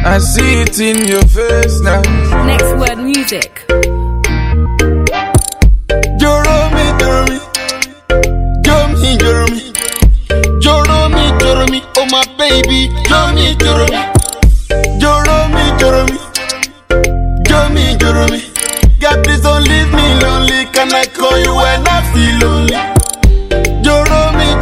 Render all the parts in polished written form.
I see it in your face now. Next Word Music. Joromi, oh my baby, Joromi. God, please don't leave me lonely. Can I call you when I feel lonely? Joromi,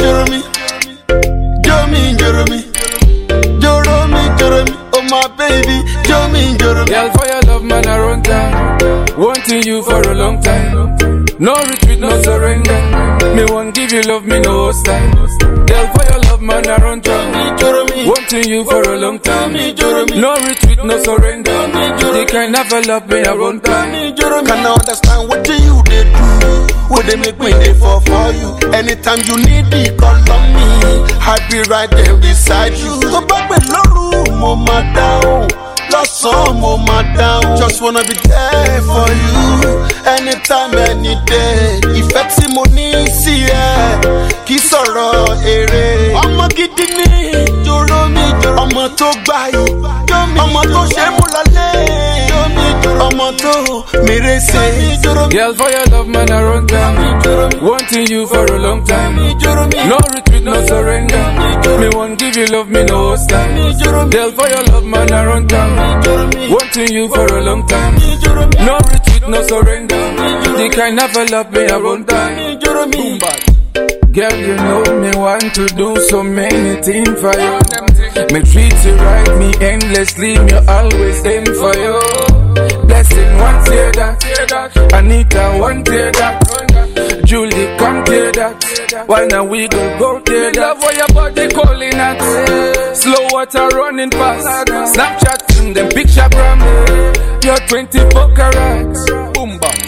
oh my baby, Joromi. Girl, for your love, man, I run down. Wanting you for a long time. No retreat, no surrender. Me won't give you love, me no hostile. Girl, for your love, man, I run down. Wanting you for a long time. No retreat, no surrender. The kind of a love me I run down. Can I understand what you they do? What they make me they fall for you? Anytime you need me, call on me. I'll be right there beside you. Go back with Loru, mama down. Lost some mama down. Just wanna be there for you. Anytime, any day. Ìfẹ́ mo ní sí ẹ, kì sọ̀rọ̀ èrè. Ọmọ gidi ni Joromi. Ọmọ tó gbà yìí. Ọmọ tó ṣe mú lọlé. Ọmọ tó mèrè ṣe. Girl, for your love, man, I run down. Wanting you for a long time. No retreat, no surrender. Me won't give you love, me no hostile. Girl, for your love, man, I run down. Wanting you for a long time. No retreat, no surrender. The kind of a love me I run down. Girl, you know me want to do so many things for you. Me treat you right, me endlessly, me always aim for you. Blessing, one tear that. Anita, one tear that. Julie, come tear that. Why now we go tear that? Love what your body calling at. Slow water running fast. Snapchat in them picture gram. You're 24 carats. Boom bam.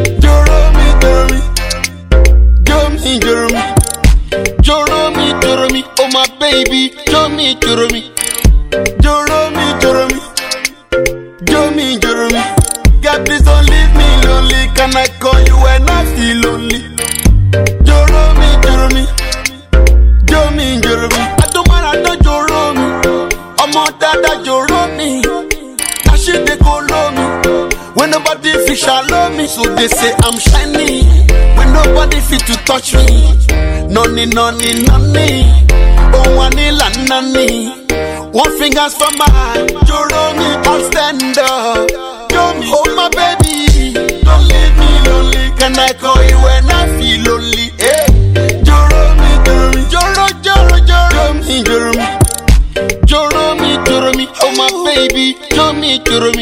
Joromi, oh my baby, Joromi. God, please don't leave me lonely. Can I call you when I feel lonely? Joromi. I don't mind, Joromi. I'm on that Joromi. That shit they call me. When nobody fit shallow me, so they say I'm shiny. When nobody fit to touch me. Noni. Oh, wanila nani. One finger's for my Joromi. I'll stand up. Oh my baby, don't leave me lonely. Can I call you when I feel lonely? Hey, Joromi. Oh my baby, Joromi.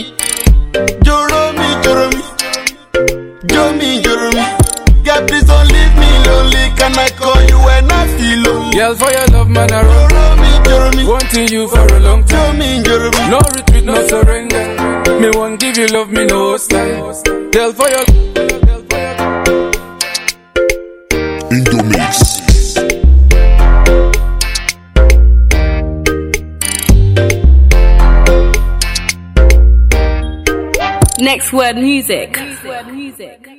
God, please don't leave me lonely. Can I call you when I feel lonely? Girl, for your love, man, I run. Joromi. Wanting you for a long time. Joromi. No retreat, no surrender. Me won't give you love, me no hostile. Girl, for your Indomix. Next Word Music.